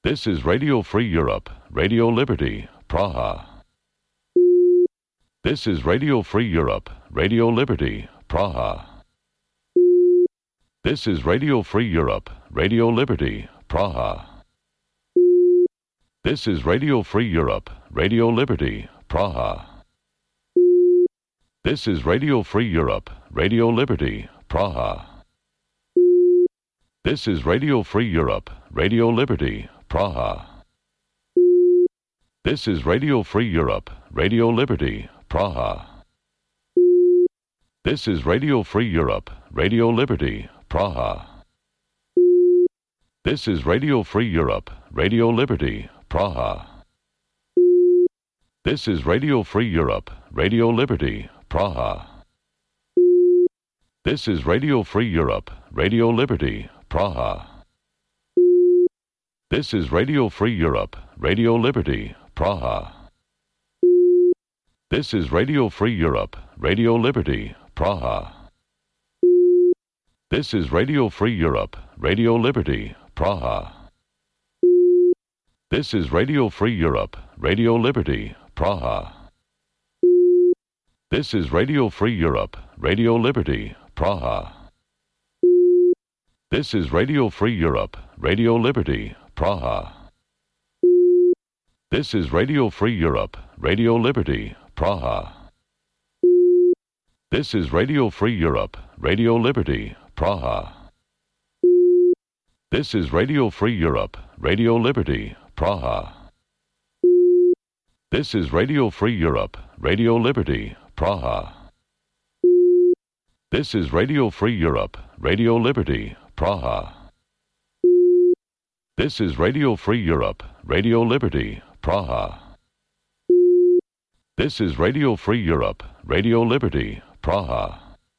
This is Radio Free Europe, Radio Liberty, Praha. This is Radio Free Europe, Radio Liberty, Praha. This is Radio Free Europe, Radio Liberty, Praha. This is Radio Free Europe, Radio Liberty, Praha. This is Radio Free Europe, Radio Liberty, Praha. This is Radio Free Europe, Radio Liberty, Praha. This is Radio Free Europe, Radio Liberty, Praha. This is Radio Free Europe, Radio Liberty, Praha. This is Radio Free Europe, Radio Liberty, Praha. This is Radio Free Europe, Radio Liberty, Praha. This is Radio Free Europe, Radio Liberty, Praha. This is Radio Free Europe, Radio Liberty, Praha. This is Radio Free Europe, Radio Liberty, Praha. This is Radio Free Europe, Radio Liberty, Praha. This is Radio Free Europe, Radio Liberty, Praha. This is Radio Free Europe, Radio Liberty, Praha. This is Radio Free Europe, Radio Liberty, Praha. This is Radio Free Europe, Radio Liberty, Praha. This is Radio Free Europe, Radio Liberty, Praha. This is Radio Free Europe, Radio Liberty, Praha. This is Radio Free Europe, Radio Liberty, Praha. This is Radio Free Europe, Radio Liberty, Praha. This is Radio Free Europe, Radio Liberty, Praha. This is Radio Free Europe, Radio Liberty, Praha.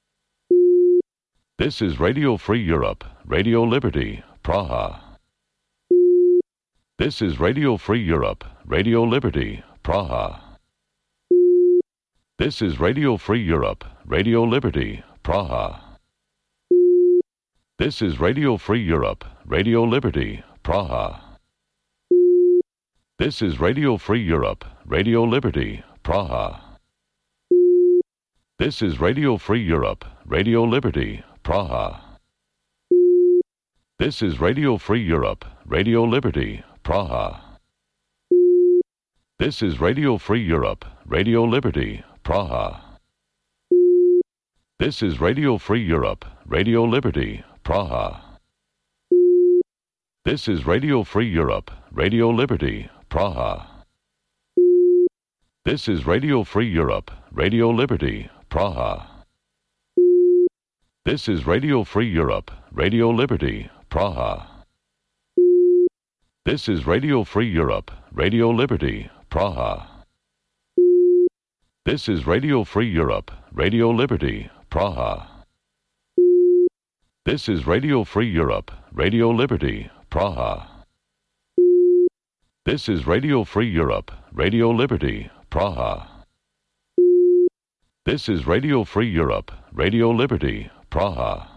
This is Radio Free Europe, Radio Liberty, Praha. This is Radio Free Europe, Radio Liberty, Praha. This is Radio Free Europe, Radio Liberty, Praha. This is Radio Free Europe, Radio Liberty, Praha. This is Radio Free Europe, Radio Liberty, Praha. This is Radio Free Europe, Radio Liberty, Praha. This is Radio Free Europe, Radio Liberty, Praha. This is Radio Free Europe, Radio Liberty, Praha. This is Radio Free Europe, Radio Liberty, Praha. This is Radio Free Europe, Radio Liberty, Praha. This is Radio Free Europe, Radio Liberty, Praha. This is Radio Free Europe, Radio Liberty, Praha. This is Radio Free Europe, Radio Liberty, Praha. This is Radio Free Europe, Radio Liberty, Praha. This is Radio Free Europe, Radio Liberty, Praha. This is Radio Free Europe, Radio Liberty, Praha. This is Radio Free Europe, Radio Liberty, Praha.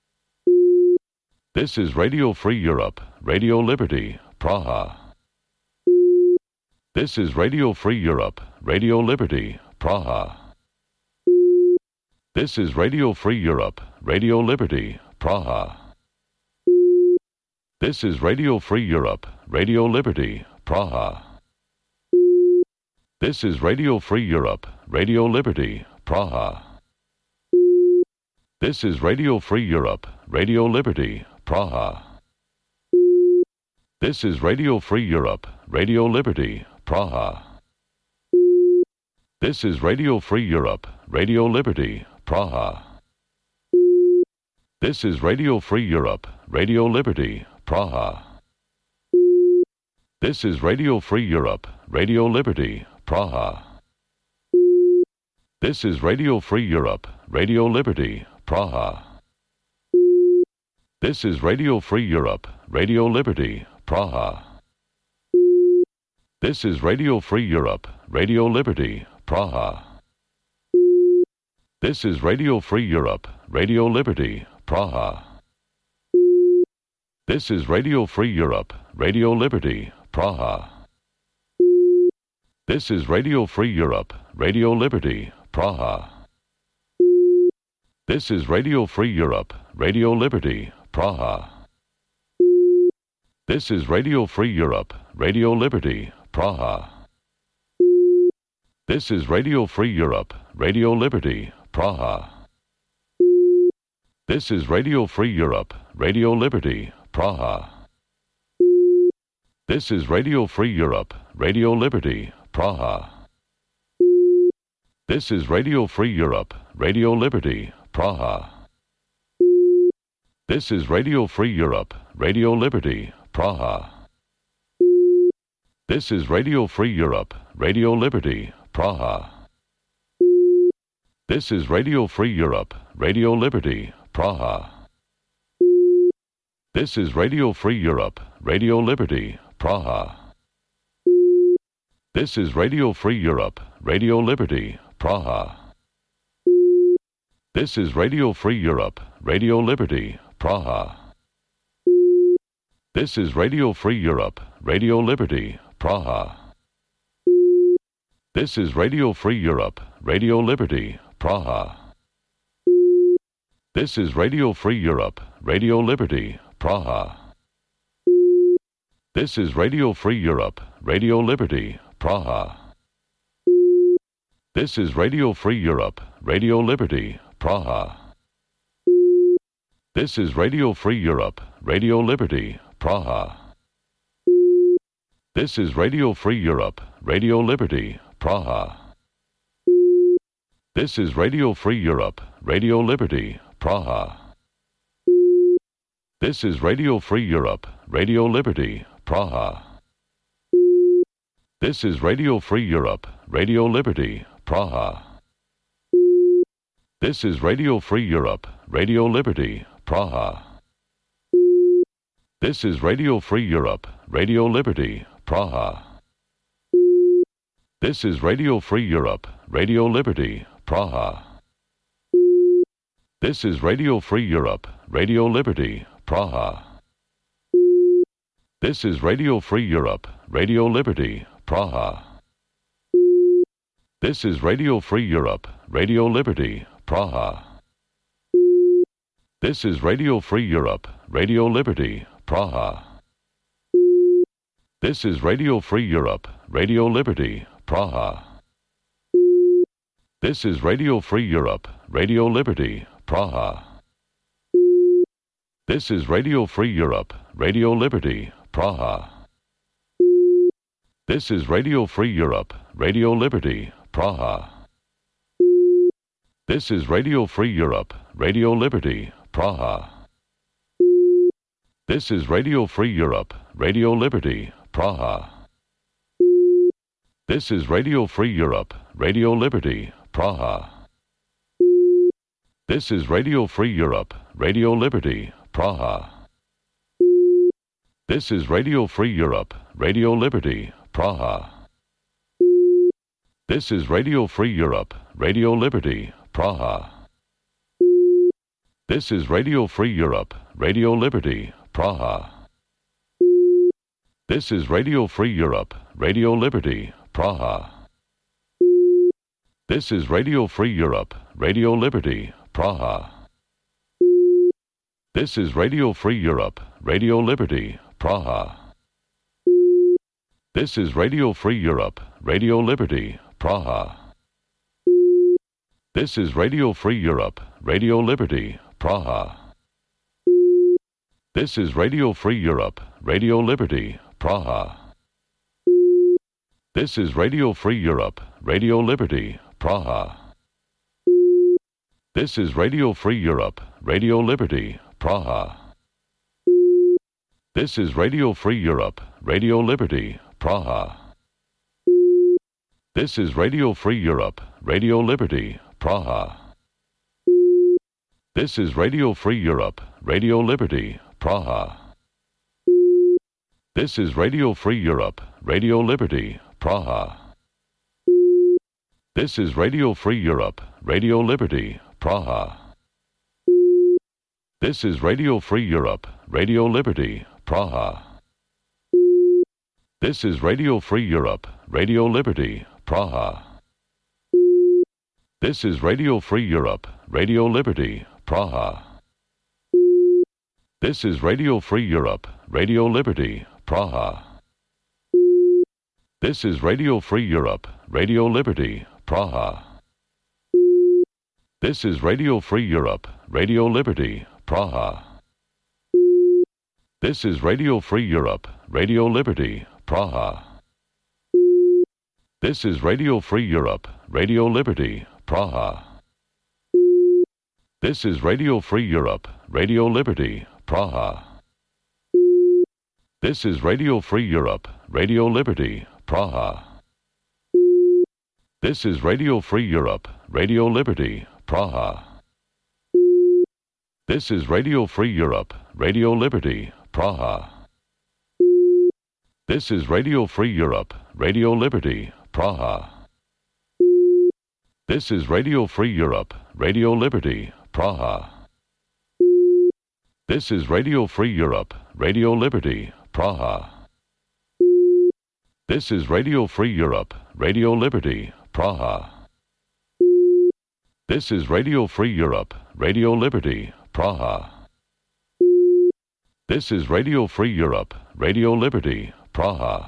This is Radio Free Europe, Radio Liberty, Praha. This is Radio Free Europe, Radio Liberty, Praha. This is Radio Free Europe, Radio Liberty, Praha. This is Radio Free Europe, Radio Liberty, Praha. This is Radio Free Europe, Radio Liberty, Praha. This is Radio Free Europe, Radio Liberty, Praha. This is Radio Free Europe, Radio Liberty, Praha. This is Radio Free Europe, Radio Liberty, Praha. This is Radio Free Europe, Radio Liberty, Praha. This is Radio Free Europe, Radio Liberty, Praha. This is Radio Free Europe, Radio Liberty, Praha. This is Radio Free Europe, Radio Liberty, Praha. This is Radio Free Europe, Radio Liberty, Praha. This is Radio Free Europe, Radio Liberty, Praha. This is Radio Free Europe, Radio Liberty, Praha. This is Radio Free Europe, Radio Liberty, Praha. This is Radio Free Europe, Radio Liberty, Praha. This is Radio Free Europe, Radio Liberty, Praha. This is Radio Free Europe, Radio Liberty, Praha. This is Radio Free Europe, Radio Liberty, Praha. This is Radio Free Europe, Radio Liberty, Praha. This is Radio Free Europe, Radio Liberty, Praha. This is Radio Free Europe, Radio Liberty, Praha. This is Radio Free Europe, Radio Liberty, Praha. This is Radio Free Europe, Radio Liberty, Praha. This is Radio Free Europe, Radio Liberty, Praha. This is Radio Free Europe, Radio Liberty, Praha. This is Radio Free Europe, Radio Liberty, Praha. This is Radio Free Europe, Radio Liberty, Praha. This is Radio Free Europe, Radio Liberty, Praha. This is Radio Free Europe, Radio Liberty, Praha. This is Radio Free Europe, Radio Liberty, Praha. This is Radio Free Europe, Radio Liberty, Praha. This is Radio Free Europe, Radio Liberty, Praha. This is Radio Free Europe, Radio Liberty, Praha. This is Radio Free Europe, Radio Liberty, Praha. This is Radio Free Europe, Radio Liberty, Praha. This is Radio Free Europe, Radio Liberty, Praha. This is Radio Free Europe, Radio Liberty, Praha. This is Radio Free Europe, Radio Liberty, Praha. This is Radio Free Europe, Radio Liberty, Praha. This is Radio Free Europe, Radio Liberty, Praha. This is Radio Free Europe, Radio Liberty, Praha. This is Radio Free Europe, Radio Liberty, Praha. This is Radio Free Europe, Radio Liberty, Praha. This is Radio Free Europe, Radio Liberty, Praha. This is Radio Free Europe, Radio Liberty, Praha. This is Radio Free Europe, Radio Liberty, Praha. This is Radio Free Europe, Radio Liberty, Praha. This is Radio Free Europe, Radio Liberty, Praha. This is Radio Free Europe, Radio Liberty, Praha. This is Radio Free Europe, Radio Liberty, Praha. This is Radio Free Europe, Radio Liberty, Praha. This is Radio Free Europe, Radio Liberty, Praha. This is Radio Free Europe, Radio Liberty, Praha. This is Radio Free Europe, Radio Liberty, Praha. This is Radio Free Europe, Radio Liberty, Praha. This is Radio Free Europe, Radio Liberty, Praha. This is Radio Free Europe, Radio Liberty, Praha. This is Radio Free Europe, Radio Liberty, Praha. This is Radio Free Europe, Radio Liberty, Praha. This is Radio Free Europe, Radio Liberty, Praha. This is Radio Free Europe, Radio Liberty, Praha. This is Radio Free Europe, Radio Liberty, Praha. This is Radio Free Europe, Radio Liberty, Praha. This is Radio Free Europe, Radio Liberty, Praha. This is Radio Free Europe, Radio Liberty, Praha. This is Radio Free Europe, Radio Liberty, Praha. This is Radio Free Europe, Radio Liberty, Praha. This is Radio Free Europe, Radio Liberty, Praha. This is Radio Free Europe, Radio Liberty, Praha. This is Radio Free Europe, Radio Liberty, Praha. This is Radio Free Europe, Radio Liberty, Praha. This is Radio Free Europe, Radio Liberty, Praha. This is Radio Free Europe, Radio Liberty, Praha. This is Radio Free Europe, Radio Liberty, Praha. This is Radio Free Europe, Radio Liberty, Praha. This is Radio Free Europe, Radio Liberty, Praha. This is Radio Free Europe, Radio Liberty, Praha. This is Radio Free Europe, Radio Liberty, Praha. This is Radio Free Europe, Radio Liberty, Praha. This is Radio Free Europe, Radio Liberty, Praha. This is Radio Free Europe, Radio Liberty, Praha. This is Radio Free Europe, Radio Liberty, Praha. This is Radio Free Europe, Radio Liberty, Praha. This is Radio Free Europe, Radio Liberty, Praha. This is Radio Free Europe, Radio Liberty, Praha.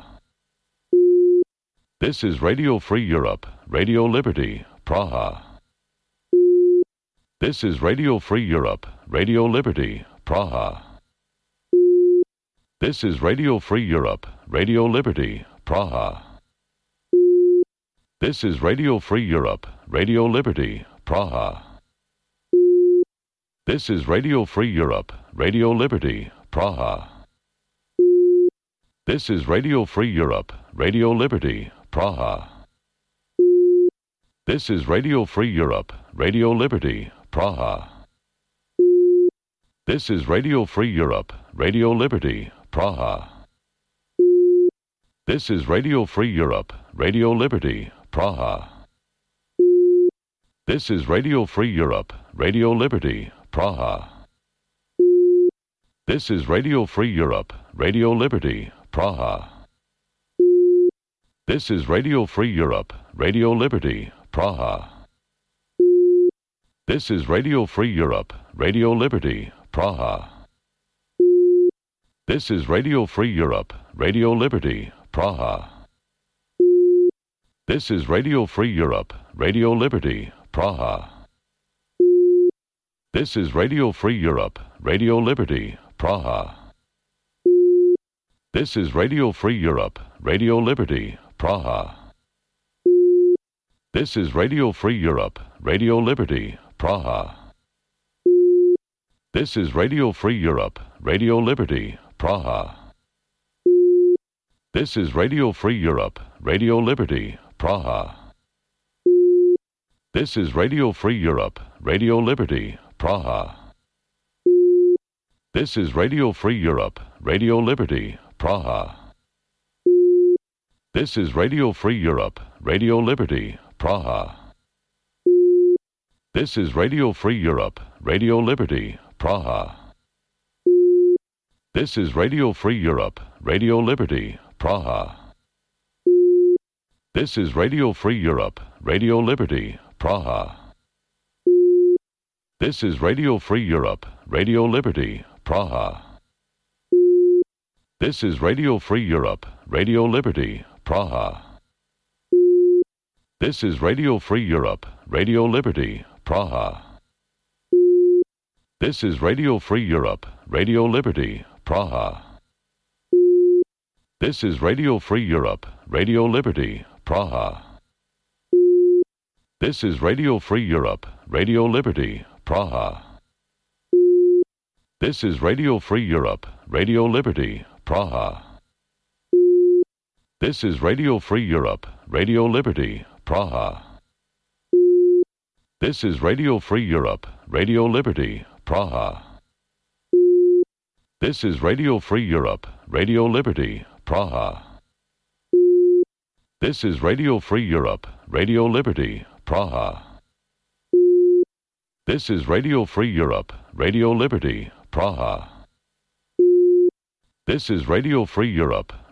This is Radio Free Europe, Radio Liberty, Praha. This is Radio Free Europe, Radio Liberty, Praha. This is Radio Free Europe, Radio Liberty, Praha. This is Radio Free Europe, Radio Liberty, Praha. This is Radio Free Europe, Radio Liberty, Praha. This is Radio Free Europe, Radio Liberty, Praha. This is Radio Free Europe, Radio Liberty, Praha. This is Radio Free Europe, Radio Liberty, Praha. This is Radio Free Europe, Radio Liberty, Praha. This is Radio Free Europe, Radio Liberty, Praha. This is Radio Free Europe, Radio Liberty, Praha. This is Radio Free Europe, Radio Liberty, Praha. This is Radio Free Europe, Radio Liberty, Praha. This is Radio Free Europe, Radio Liberty, Praha. This is Radio Free Europe, Radio Liberty, Praha. This is Radio Free Europe, Radio Liberty, Praha. This is Radio Free Europe, Radio Liberty, Praha. This is Radio Free Europe, Radio Liberty, Praha. This is Radio Free Europe, Radio Liberty, Praha. This is Radio Free Europe, Radio Liberty, Praha. This is Radio Free Europe, Radio Liberty, Praha. This is Radio Free Europe, Radio Liberty, Praha. This is Radio Free Europe, Radio Liberty, Praha. This is Radio Free Europe, Radio Liberty, Praha. This is Radio Free Europe, Radio Liberty, Praha. This is Radio Free Europe, Radio Liberty, Praha. This is Radio Free Europe, Radio Liberty, Praha. This is Radio Free Europe, Radio Liberty, Praha. This is Radio Free Europe, Radio Liberty, Praha. This is Radio Free Europe, Radio Liberty, Praha. This is Radio Free Europe, Radio Liberty, Praha. This is Radio Free Europe, Radio Liberty, Praha. This is Radio Free Europe, Radio Liberty, Praha. This is Radio Free Europe, Radio Liberty, Praha. This is Radio Free Europe, Radio Liberty, Praha. This is Radio Free Europe, Radio Liberty, Praha. This is Radio Free Europe, Radio Liberty, Praha. This is Radio Free Europe, Radio Liberty, Praha. This is Radio Free Europe,